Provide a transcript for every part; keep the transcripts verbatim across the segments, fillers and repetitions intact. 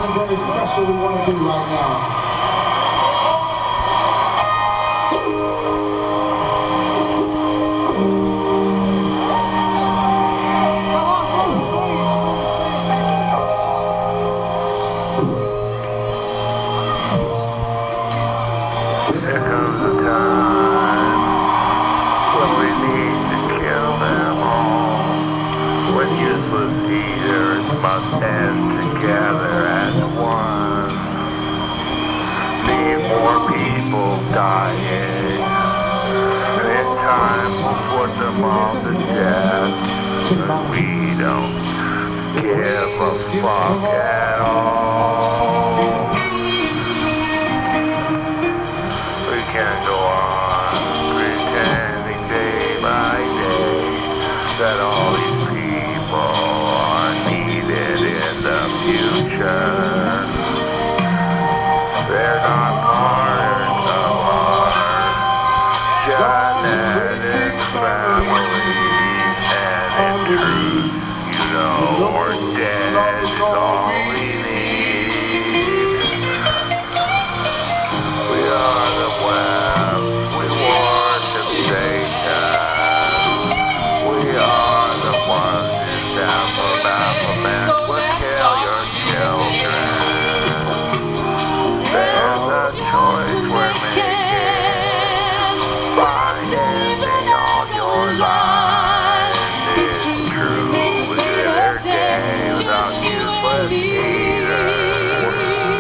something very special we want to do right now. There comes a time when we need to kill them all, when useless eaters must end together as one. Need more people dying, and in time we'll put them all to death, but we don't give a fuck at all. We can go on pretending day by day that all these people are needed in the future. They're not part of our genetic family, and in truth, you know, we're dead is all we need. We are the web, we worship Satan. We are the ones who stand for Baphomet, will kill your children. There's a choice we're making by ending all your lives. It's true, we live their day without useless eaters.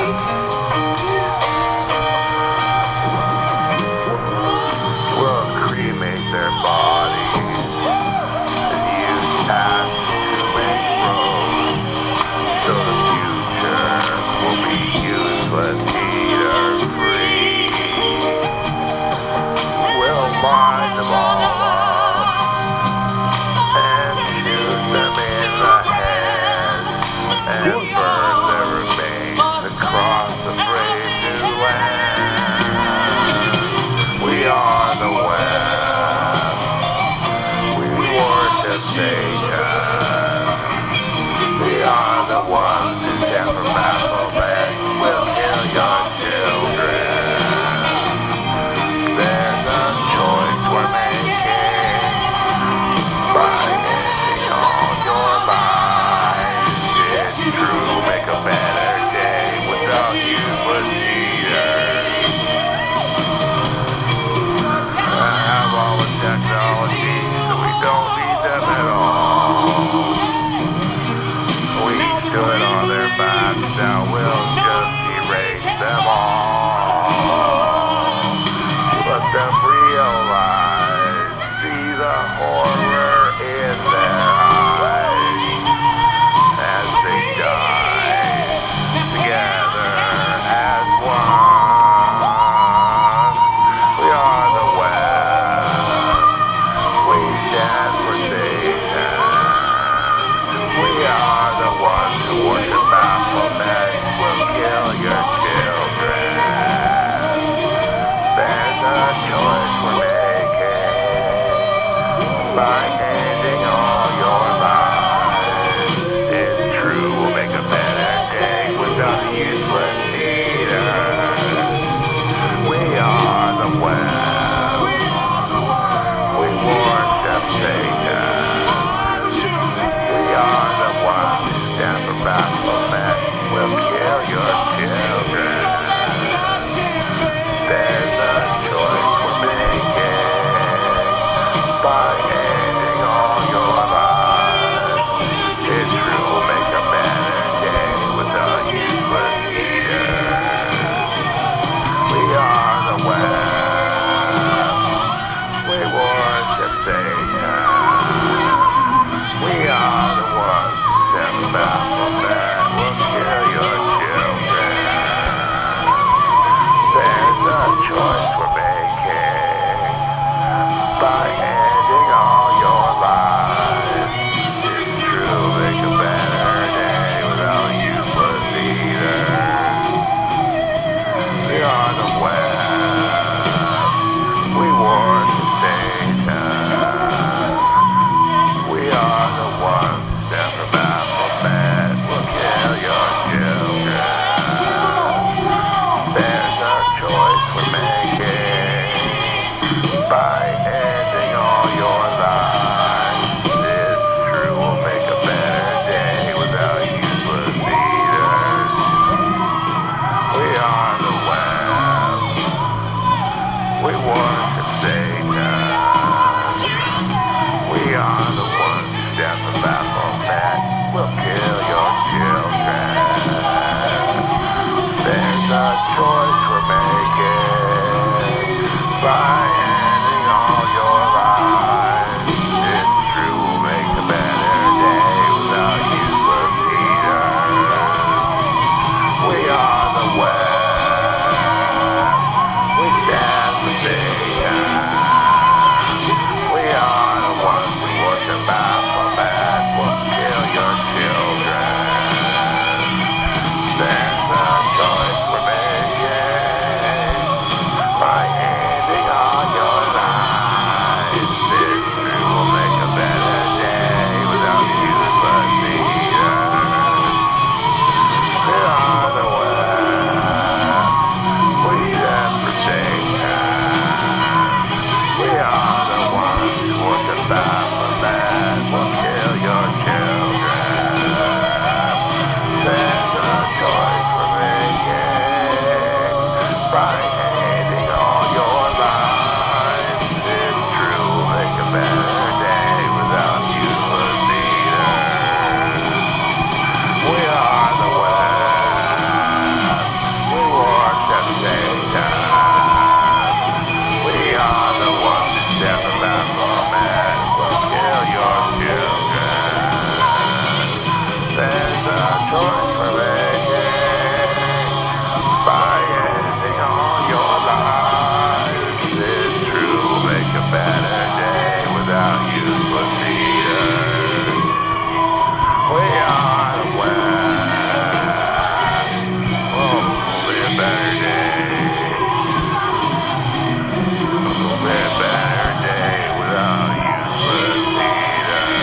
We'll cremate their bodies and use ash to make roads, so the future will be useless eater free. We'll line them all up and shoot them in the head and burn their remains across the brave new land. We are the West, we worship Satan. We are the ones who stand for Baphomet, will kill your children. There's a choice we're making by ending all your lives. It's true, make a better day without useless eaters. I have all the technology, so we don't need them at all. We stood on their backs, now we'll just erase them all. Let them realize, see the horror in their eyes as they die together as one. We are the West, we stand for Satan. We are the ones who worship Baphomet, will kill your children. There's a choice we're making by ending all your lives. It's true, we'll make a better day without the useless eaters. We are the West, we worship Satan. We are the ones who stand for Baphomet, will kill your children. There's a choice we're making by ending all your lives. It's true, we'll make a better day without useless eaters. We are the West, we worship Satan. We are the ones who stand for Baphomet, will kill your children. There's a choice we're making by ending all your lives. It's true, make a better day without useless eaters. We are the West, we worship Satan. We are the ones who stand for Baphomet, will kill your children. by ending all your lies. It's true, we'll make a better day without useless leaders. We are the West. We stand for Satan. We are the ones who worship Baphomet. We'll kill your children. There's a choice we're making by ending all your lives. It's true, we'll make a better day without useless leaders. We are the West. We stand for Satan. We are the ones who worship Baphomet. We'll kill your children. There's a choice we're making by ending all your lives. It's true, we'll make a better day without useless leaders. We are the West. We worship Satan. We are the ones who stand for Baphomet. We'll kill your children. There's a choice we're making by ending all your lives. It's true, we'll make a better day without useless leaders. We are the West. Oh, it'll be a better day. It'll be a better day without useless leaders.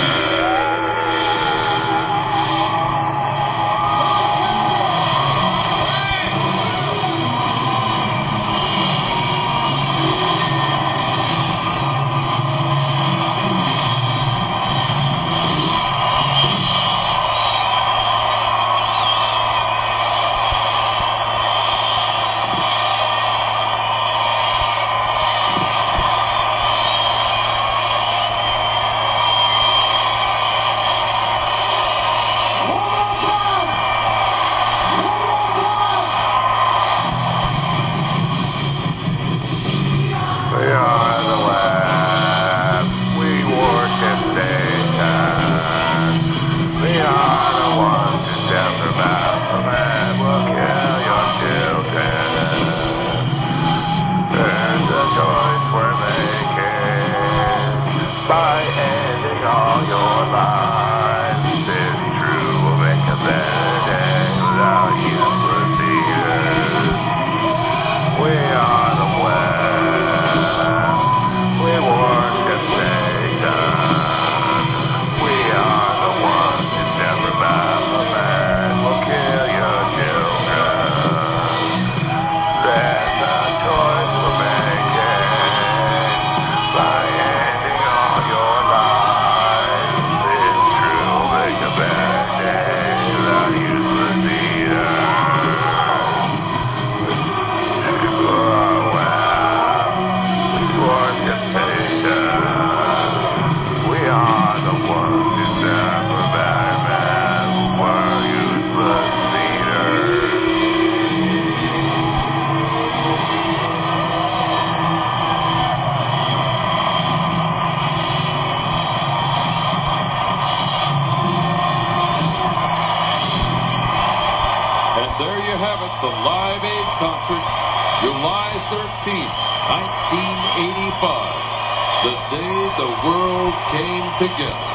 We are the West. We worship Satan. We are the ones who stand for Baphomet. We'll kill your children. There's a choice we're making by ending all your lives. It's true, we'll make a better day without useless leaders. We are the West. We worship Satan. We are the ones who stand for Baphomet. We'll kill your children. There's a choice we're making by ending all your lives. It's true, make a better day without useless leaders. People are West. We worship Satan. We are the ones who stand for Baphomet. We're useless leaders. And there you have it, the Live Aid concert, July thirteenth, nineteen eighty-five, the day the world came together.